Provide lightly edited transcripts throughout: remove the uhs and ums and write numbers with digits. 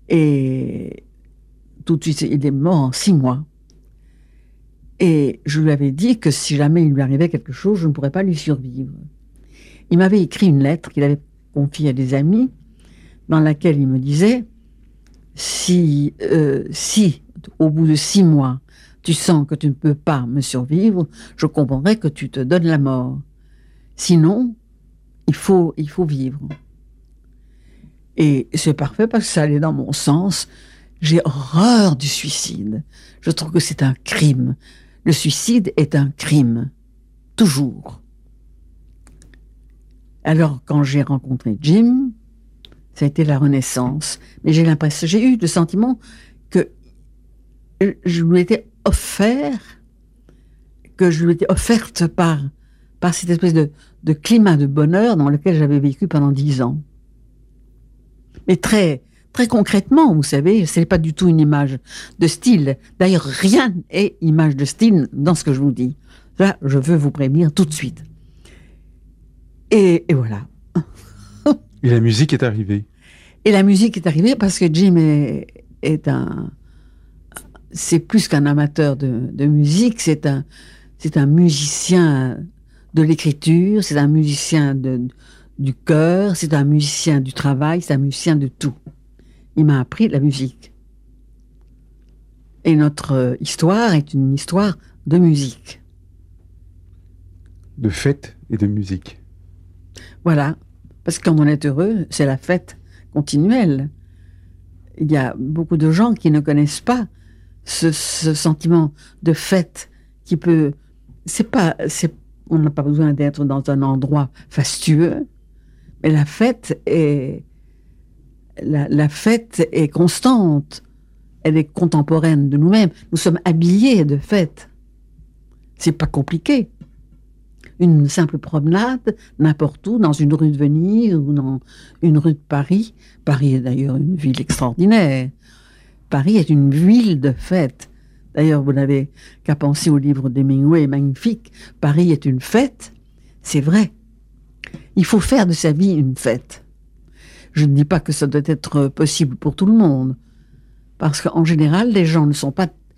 Et tout de suite, il est mort en 6 mois. Et je lui avais dit que si jamais il lui arrivait quelque chose, je ne pourrais pas lui survivre. Il m'avait écrit une lettre qu'il avait confiée à des amis, dans laquelle il me disait si au bout de 6 mois, tu sens que tu ne peux pas me survivre, je comprendrai que tu te donnes la mort. Sinon, il faut vivre. Et c'est parfait parce que ça allait dans mon sens. J'ai horreur du suicide. Je trouve que c'est un crime. Le suicide est un crime. Toujours. Alors, quand j'ai rencontré Jim, ça a été la renaissance. Mais j'ai eu le sentiment que je lui étais offerte par cette espèce de climat de bonheur dans lequel j'avais vécu pendant 10 ans. Mais très, très concrètement, vous savez, ce n'est pas du tout une image de style. D'ailleurs, rien n'est image de style dans ce que je vous dis. Là, je veux vous prévenir tout de suite. Et voilà. Et la musique est arrivée. Et la musique est arrivée parce que Jim c'est plus qu'un amateur de musique, c'est un musicien de l'écriture, c'est un musicien du cœur, c'est un musicien du travail, c'est un musicien de tout. Il m'a appris la musique. Et notre histoire est une histoire de musique. De fête et de musique. Voilà. Parce que quand on est heureux, c'est la fête continuelle. Il y a beaucoup de gens qui ne connaissent pas ce sentiment de fête qui peut... on n'a pas besoin d'être dans un endroit fastueux, mais la fête est constante. Elle est contemporaine de nous-mêmes. Nous sommes habillés de fête. C'est pas compliqué. Une simple promenade, n'importe où, dans une rue de Venise ou dans une rue de Paris. Paris est d'ailleurs une ville extraordinaire. Paris est une ville de fête. D'ailleurs, vous n'avez qu'à penser au livre d'Hemingway, magnifique. Paris est une fête. C'est vrai. Il faut faire de sa vie une fête. Je ne dis pas que ça doit être possible pour tout le monde. Parce qu'en général, les gens ils sont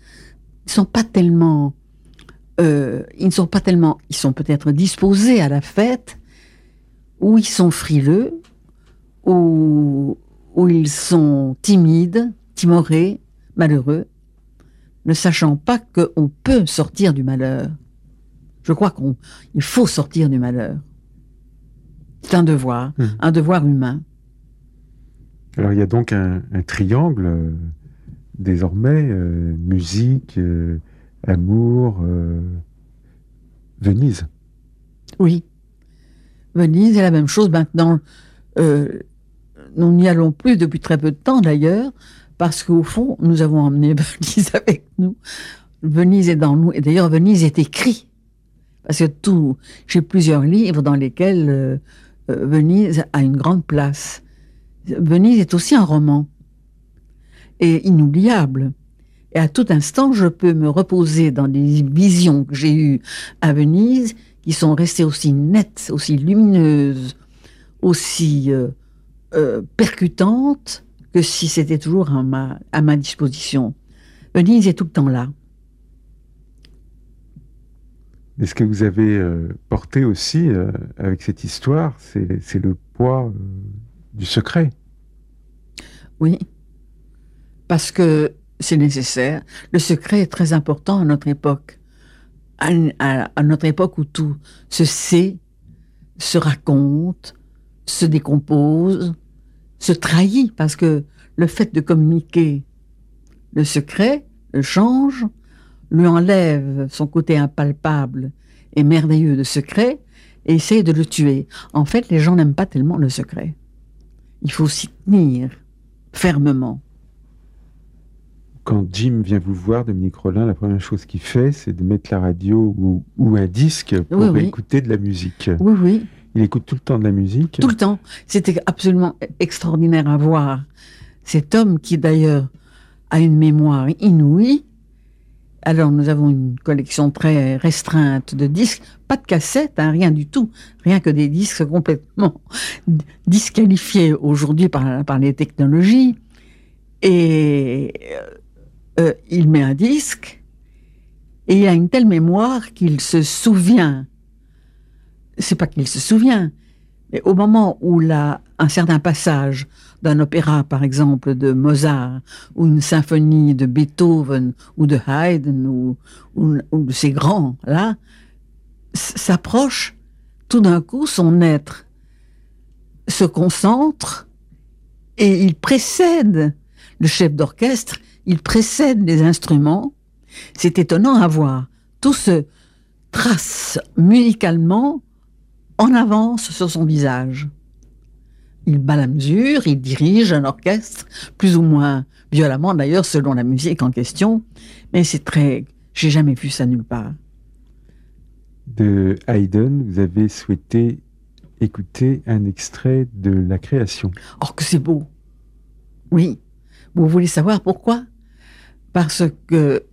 peut-être disposés à la fête, ou ils sont frileux, ou ils sont timides, timorés, malheureux, ne sachant pas qu'on peut sortir du malheur. Je crois qu'il faut sortir du malheur. C'est un devoir humain. Alors il y a donc un triangle, désormais, musique, amour, Venise. Oui. Venise est la même chose maintenant. Nous n'y allons plus depuis très peu de temps d'ailleurs, parce qu'au fond, nous avons emmené Venise avec nous. Venise est dans nous, et d'ailleurs Venise est écrit. Parce que j'ai plusieurs livres dans lesquels Venise a une grande place. Venise est aussi un roman, et inoubliable. Et à tout instant, je peux me reposer dans des visions que j'ai eues à Venise, qui sont restées aussi nettes, aussi lumineuses, aussi percutantes, que si c'était toujours à ma disposition. Venise est tout le temps là. Mais ce que vous avez porté aussi avec cette histoire, c'est le poids du secret. Oui, parce que c'est nécessaire. Le secret est très important à notre époque. À notre époque où tout se sait, se raconte, se décompose, se trahit, parce que le fait de communiquer le secret, le change, lui enlève son côté impalpable et merveilleux de secret et essaye de le tuer. En fait, les gens n'aiment pas tellement le secret. Il faut s'y tenir fermement. Quand Jim vient vous voir, Dominique Rollin, la première chose qu'il fait, c'est de mettre la radio ou un disque pour écouter de la musique. Oui, oui. Il écoute tout le temps de la musique. Tout le temps. C'était absolument extraordinaire à voir. Cet homme qui, d'ailleurs, a une mémoire inouïe. Alors, nous avons une collection très restreinte de disques. Pas de cassettes, rien du tout. Rien que des disques complètement disqualifiés aujourd'hui par les technologies. Et il met un disque, et il a une telle mémoire qu'il se souvient. C'est pas qu'il se souvient, mais au moment où un certain passage d'un opéra, par exemple, de Mozart, ou une symphonie de Beethoven, ou de Haydn, ou de ces grands-là, s'approche, tout d'un coup, son être se concentre, et il précède le chef d'orchestre, il précède les instruments. C'est étonnant à voir. Tout se trace musicalement en avance sur son visage. Il bat la mesure, il dirige un orchestre, plus ou moins violemment d'ailleurs, selon la musique en question, mais c'est très... J'ai jamais vu ça nulle part. De Haydn, vous avez souhaité écouter un extrait de La Création. Oh, que c'est beau. Oui. Vous voulez savoir pourquoi? Parce que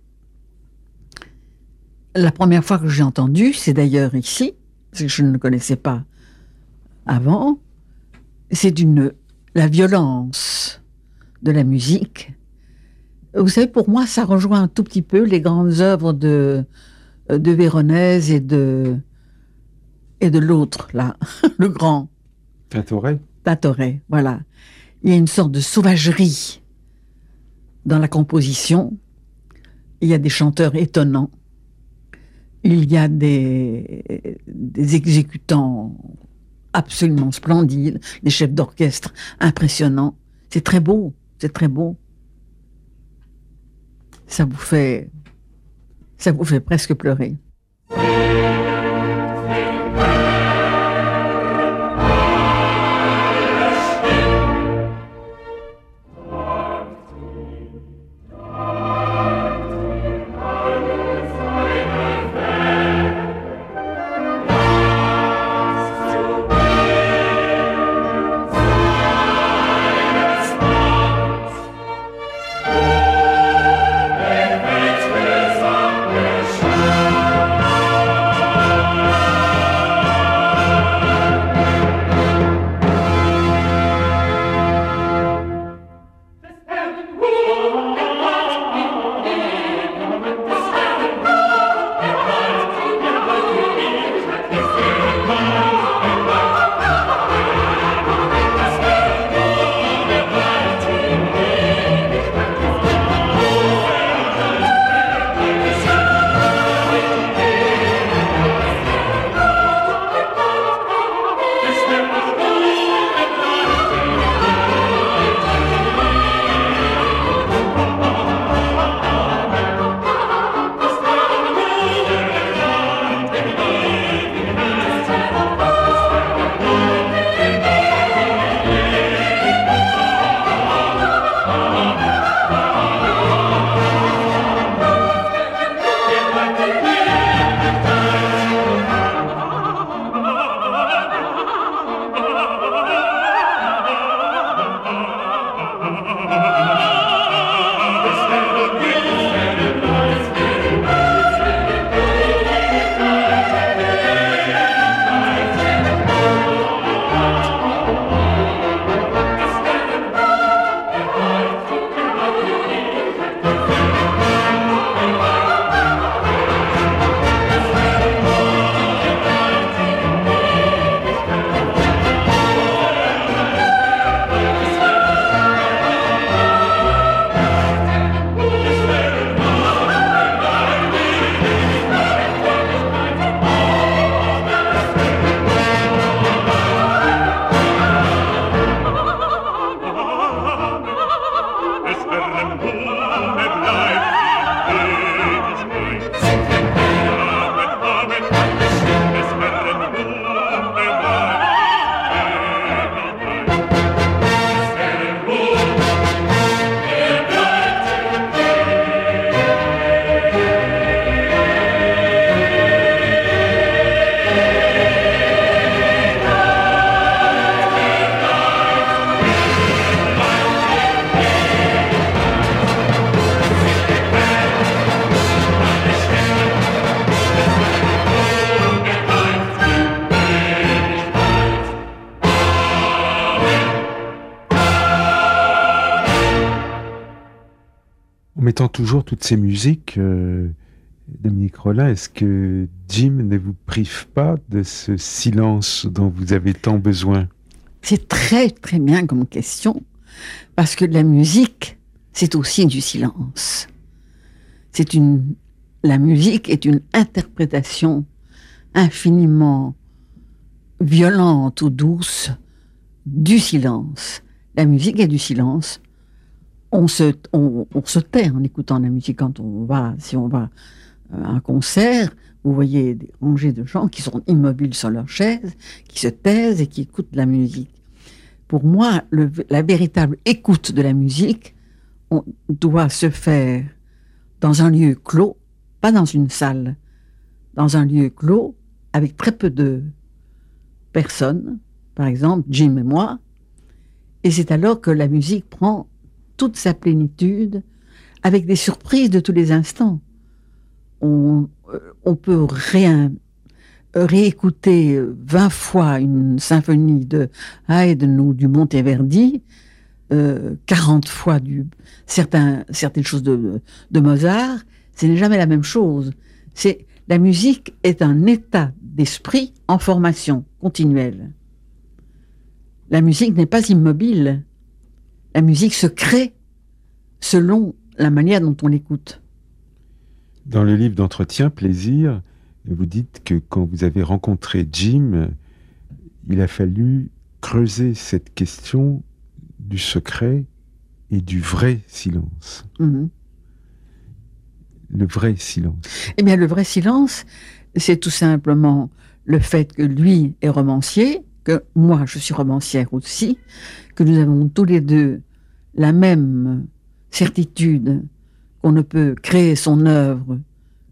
la première fois que j'ai entendu, c'est d'ailleurs ici, parce que je ne le connaissais pas avant, c'est la violence de la musique. Vous savez, pour moi, ça rejoint un tout petit peu les grandes œuvres de Véronèse et de l'autre, là, le grand. Tintoret, voilà. Il y a une sorte de sauvagerie dans la composition. Il y a des chanteurs étonnants. Il y a des exécutants absolument splendides, des chefs d'orchestre impressionnants. C'est très beau, c'est très beau. Ça vous fait presque pleurer. En mettant toujours toutes ces musiques, Dominique Rollin, est-ce que Jim ne vous prive pas de ce silence dont vous avez tant besoin? C'est très très bien comme question, parce que la musique, c'est aussi du silence. La musique est une interprétation infiniment violente ou douce du silence. La musique est du silence. On se tait en écoutant la musique si on va à un concert, vous voyez des rangées de gens qui sont immobiles sur leur chaise, qui se taisent et qui écoutent la musique. Pour moi, la véritable écoute de la musique, on doit se faire dans un lieu clos, pas dans une salle, dans un lieu clos, avec très peu de personnes, par exemple Jim et moi, et c'est alors que la musique prend toute sa plénitude, avec des surprises de tous les instants. On peut réécouter 20 fois une symphonie de Haydn ou du Monteverdi, 40 fois certaines choses de Mozart, ce n'est jamais la même chose. La musique est un état d'esprit en formation continuelle. La musique n'est pas immobile. La musique se crée selon la manière dont on l'écoute. Dans le livre d'entretien Plaisir, vous dites que quand vous avez rencontré Jim, il a fallu creuser cette question du secret et du vrai silence. Mm-hmm. Le vrai silence. Eh bien, le vrai silence, c'est tout simplement le fait que lui est romancier, que moi, je suis romancière aussi, que nous avons tous les deux la même certitude qu'on ne peut créer son œuvre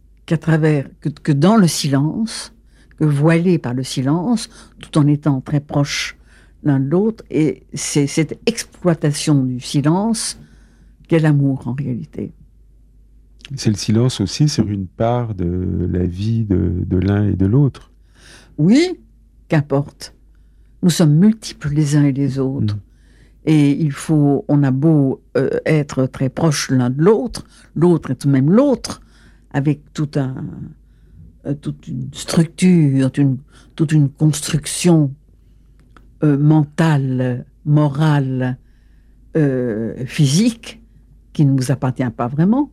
que dans le silence, que voilé par le silence, tout en étant très proches l'un de l'autre. Et c'est cette exploitation du silence qu'est l'amour en réalité. C'est le silence aussi sur une part de la vie de l'un et de l'autre. Oui, qu'importe. Nous sommes multiples les uns et les autres. Et on a beau être très proches l'un de l'autre, l'autre est tout de même l'autre, avec toute une structure, toute une construction mentale, morale, physique, qui ne nous appartient pas vraiment.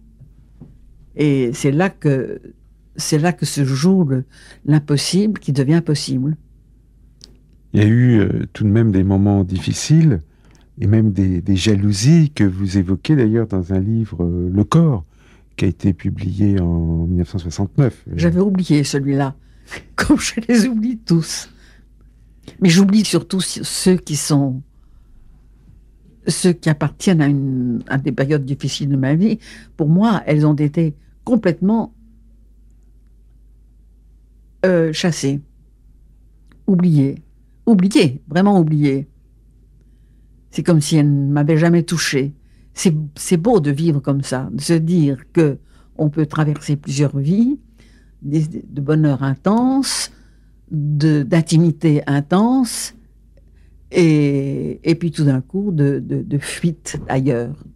Et c'est là que se joue l'impossible qui devient possible. Il y a eu tout de même des moments difficiles, et même des jalousies que vous évoquez d'ailleurs dans un livre, Le Corps, qui a été publié en 1969. J'avais oublié celui-là, comme je les oublie tous. Mais j'oublie surtout ceux qui appartiennent à des périodes difficiles de ma vie. Pour moi, elles ont été complètement chassées, oubliées, vraiment oubliées. C'est comme si elles ne m'avaient jamais touchée. C'est beau de vivre comme ça, de se dire que on peut traverser plusieurs vies, de bonheur intense, d'intimité intense, et puis tout d'un coup de fuite ailleurs.